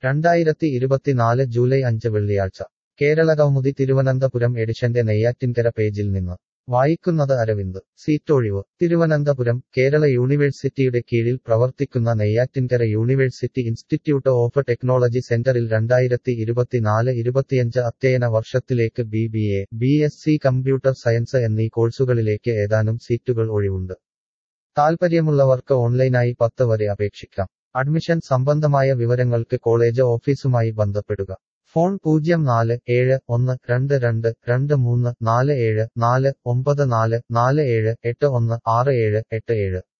2024 July 5 വെള്ളിയാഴ്ച കേരളകൗമുദി തിരുവനന്തപുരം എഡിഷന്റെ നെയ്യാറ്റിൻകര പേജിൽ നിന്ന് വായിക്കുന്നത് അരവിന്ദ്. സീറ്റൊഴിവ് തിരുവനന്തപുരം. കേരള യൂണിവേഴ്സിറ്റിയുടെ കീഴിൽ പ്രവർത്തിക്കുന്ന Neyyattinkara university institute of technology സെന്ററിൽ 2024-25 അധ്യയന വർഷത്തിലേക്ക് BBA, BSc കമ്പ്യൂട്ടർ സയൻസ് എന്നീ കോഴ്സുകളിലേക്ക് ഏതാനും സീറ്റുകൾ ഒഴിവുണ്ട്. താൽപ്പര്യമുള്ളവർക്ക് ഓൺലൈനായി 10 വരെ അപേക്ഷിക്കാം. അഡ്മിഷൻ സംബന്ധമായ വിവരങ്ങൾക്ക് കോളേജ് ഓഫീസുമായി ബന്ധപ്പെടുക. ഫോൺ 0471222347 49447816787.